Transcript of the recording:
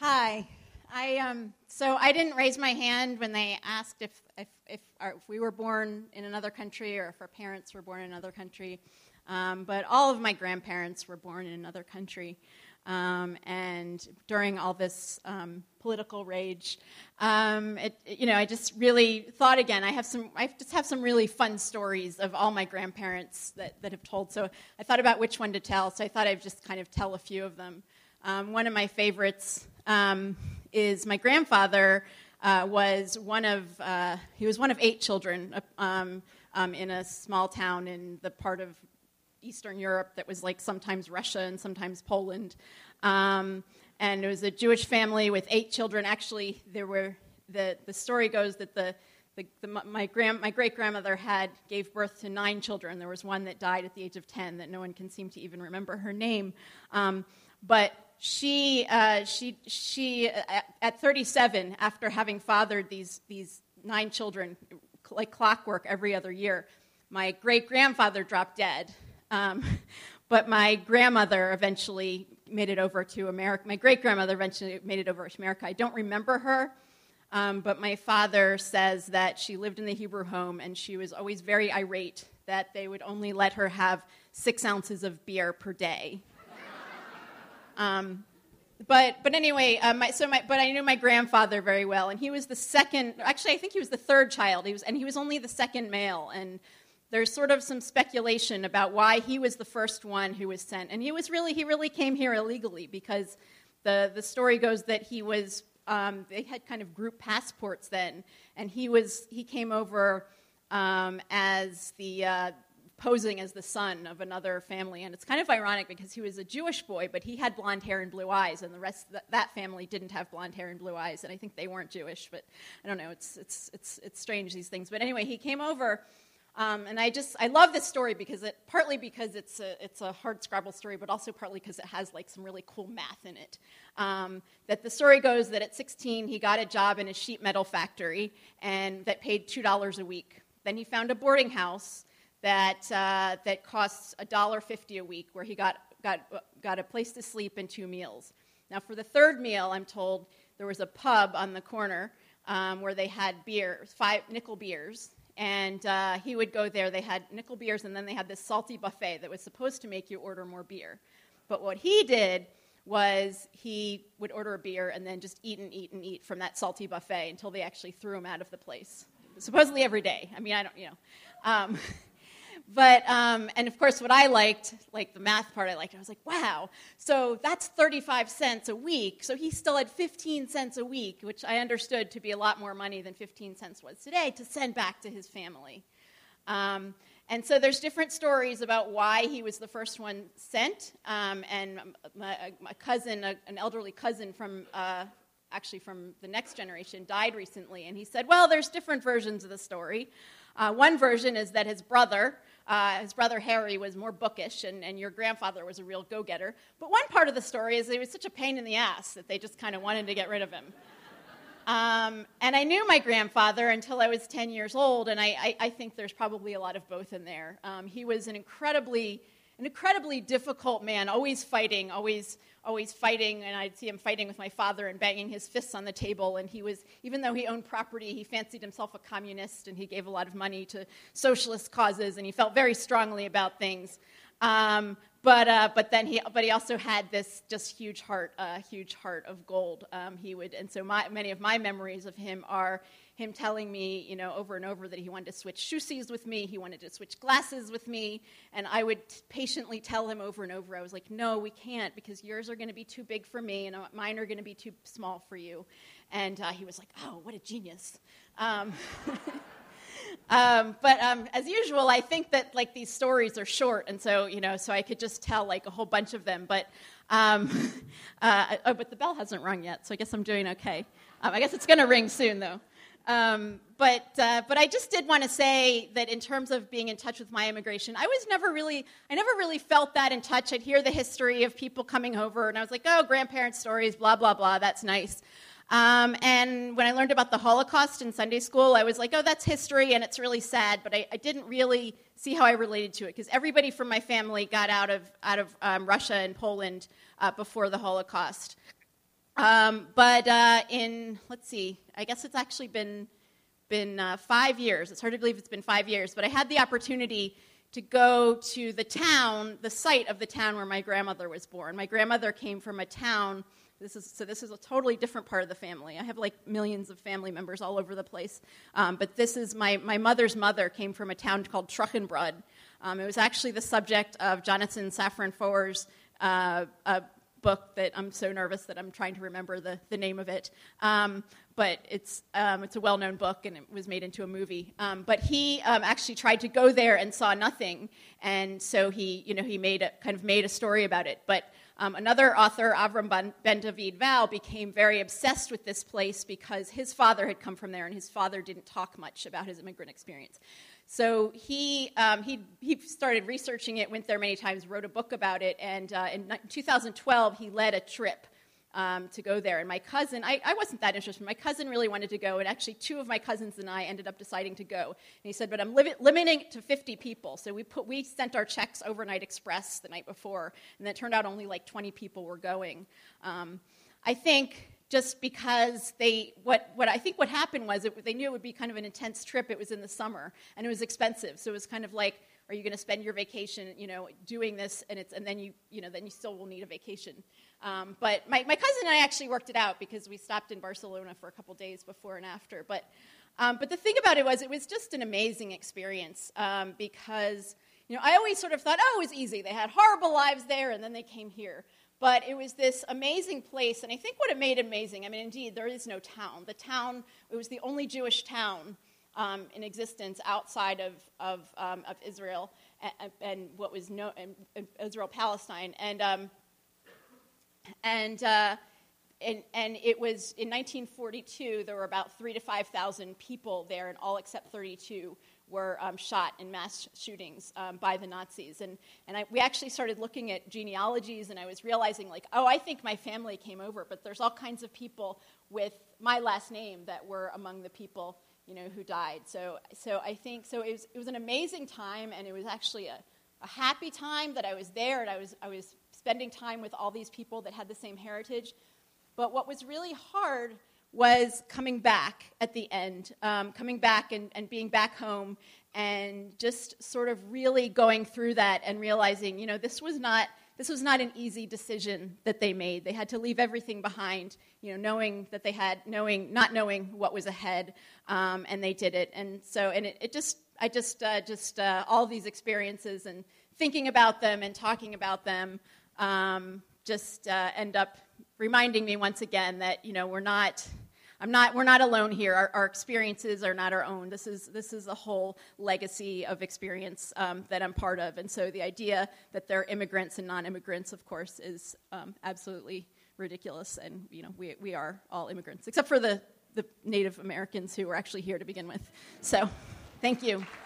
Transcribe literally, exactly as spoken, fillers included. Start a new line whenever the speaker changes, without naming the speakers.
Hi. I um. So I didn't raise my hand when they asked if if if, our, if we were born in another country or if our parents were born in another country, um, but all of my grandparents were born in another country, um, and during all this um, political rage, um, it, you know, I just really thought again. I have some. I just have some really fun stories of all my grandparents that that have told. So I thought about which one to tell. So I thought I'd just kind of tell a few of them. Um, one of my favorites um, is my grandfather uh, was one of uh, he was one of eight children um, um, in a small town in the part of Eastern Europe that was like sometimes Russia and sometimes Poland, um, and it was a Jewish family with eight children. Actually, there were the the story goes that the The, the, my grand, my great grandmother had gave birth to nine children. There was one that died at the age of ten that no one can seem to even remember her name. Um, but she uh, she she at, at thirty-seven, after having fathered these these nine children like clockwork every other year, my great grandfather dropped dead. Um, but my grandmother eventually made it over to America. My great grandmother eventually made it over to America. I don't remember her. Um, but my father says that she lived in the Hebrew home, and she was always very irate that they would only let her have six ounces of beer per day. um, but but anyway, uh, my, so my, but I knew my grandfather very well, and he was the second. Actually, I think he was the third child. He was, and he was only the second male. And there's sort of some speculation about why he was the first one who was sent. And he was really he really came here illegally because the the story goes that he was. Um, they had kind of group passports then, and he was he came over um, as the uh, posing as the son of another family, and it's kind of ironic because he was a Jewish boy, but he had blonde hair and blue eyes, and the rest of that, that family didn't have blonde hair and blue eyes, and I think they weren't Jewish, but I don't know. It's it's it's it's strange, these things, but anyway, he came over. Um, and I just I love this story because it partly because it's a it's a hard Scrabble story, but also partly because it has like some really cool math in it. Um, that the story goes that at sixteen he got a job in a sheet metal factory and that paid two dollars a week. Then he found a boarding house that uh, that costs a dollar fifty a week, where he got got got a place to sleep and two meals. Now for the third meal, I'm told there was a pub on the corner um, where they had beer, five nickel beers. And uh, he would go there. They had nickel beers, and then they had this salty buffet that was supposed to make you order more beer. But what he did was he would order a beer and then just eat and eat and eat from that salty buffet until they actually threw him out of the place. Supposedly every day. I mean, I don't, you know. Um, but, um, and of course, what I liked, like the math part I liked, I was like, wow, so that's thirty-five cents a week. So he still had fifteen cents a week, which I understood to be a lot more money than fifteen cents was today, to send back to his family. Um, and so there's different stories about why he was the first one sent. Um, and my, my cousin, a, an elderly cousin from, uh, actually from the next generation, died recently. And he said, well, there's different versions of the story. Uh, one version is that his brother, uh, his brother Harry, was more bookish, and, and your grandfather was a real go-getter. But one part of the story is that he was such a pain in the ass that they just kind of wanted to get rid of him. Um, and I knew my grandfather until I was ten years old, and I, I, I think there's probably a lot of both in there. Um, he was an incredibly, an incredibly difficult man, always fighting, always, always fighting, and I'd see him fighting with my father and banging his fists on the table. And he was, even though he owned property, he fancied himself a communist, and he gave a lot of money to socialist causes, and he felt very strongly about things. Um, But uh, but then he but he also had this just huge heart, a uh, huge heart of gold. Um, he would, and so my, many of my memories of him are him telling me, you know, over and over that he wanted to switch shoesies with me, he wanted to switch glasses with me, and I would patiently tell him over and over. I was like, no, we can't, because yours are going to be too big for me, and mine are going to be too small for you. And uh, he was like, oh, what a genius. Um, Um, but um, as usual, I think that like these stories are short, and so you know, so I could just tell like a whole bunch of them. But um, uh, oh, but the bell hasn't rung yet, so I guess I'm doing okay. Um, I guess it's going to ring soon, though. Um, but uh, but I just did want to say that in terms of being in touch with my immigration, I was never really, I never really felt that in touch. I'd hear the history of people coming over, and I was like, oh, grandparents' stories, blah blah blah, that's nice. Um, and when I learned about the Holocaust in Sunday school, I was like, oh, that's history, and it's really sad, but I, I didn't really see how I related to it, because everybody from my family got out of out of um, Russia and Poland uh, before the Holocaust. Um, but uh, in, let's see, I guess it's actually been, been uh, five years. It's hard to believe it's been five years, but I had the opportunity to go to the town, the site of the town where my grandmother was born. My grandmother came from a town, this is, so this is a totally different part of the family. I have like millions of family members all over the place. Um, but this is, my, my mother's mother came from a town called Trochenbrod. Um, it was actually the subject of Jonathan Safran Foer's uh, a book that I'm so nervous that I'm trying to remember the, the name of it. Um, but it's um, it's a well-known book, and it was made into a movie. Um, but he um, actually tried to go there and saw nothing, and so he you know he made a, kind of made a story about it. But um, another author, Avram Ben David Val, became very obsessed with this place because his father had come from there, and his father didn't talk much about his immigrant experience. So he, um, he he started researching it, went there many times, wrote a book about it, and uh, in two thousand twelve he led a trip um, to go there. And my cousin, I, I wasn't that interested, my cousin really wanted to go, and actually two of my cousins and I ended up deciding to go. And he said, but I'm li- limiting it to fifty people. So we put we sent our checks overnight express the night before, and it turned out only like twenty people were going. Um, I think... Just because they, what, what I think what happened was it, they knew it would be kind of an intense trip. It was in the summer, and it was expensive. So it was kind of like, are you going to spend your vacation, you know, doing this, and it's, and then you, you know, then you still will need a vacation. Um, but my, my cousin and I actually worked it out because we stopped in Barcelona for a couple days before and after. But, um, but the thing about it was, it was just an amazing experience um, because, you know, I always sort of thought, oh, it was easy. They had horrible lives there, and then they came here. But it was this amazing place, and I think what it made amazing, I mean, indeed, there is no town. The town, it was the only Jewish town um, in existence outside of of, um, of Israel and, and what was no, and Israel-Palestine, and um, and, uh, and and it was in nineteen forty-two. There were about three to five thousand people there, and all except thirty-two were um, shot in mass shootings um, by the Nazis. And, and I, we actually started looking at genealogies, and I was realizing, like, oh, I think my family came over, but there's all kinds of people with my last name that were among the people, you know, who died. So so I think, so it was, it was an amazing time, and it was actually a, a happy time that I was there, and I was I was spending time with all these people that had the same heritage. But what was really hard was coming back at the end, um, coming back and, and being back home and just sort of really going through that and realizing, you know, this was not this was not an easy decision that they made. They had to leave everything behind, you know, knowing that they had, knowing, not knowing what was ahead, um, and they did it. And so, and it, it just, I just, uh, just uh, all these experiences and thinking about them and talking about them um, just uh, end up reminding me once again that, you know, we're not... I'm not. We're not alone here. Our, our experiences are not our own. This is this is a whole legacy of experience um, that I'm part of. And so the idea that there are immigrants and non-immigrants, of course, is um, absolutely ridiculous. And you know, we we are all immigrants, except for the the Native Americans who were actually here to begin with. So, thank you.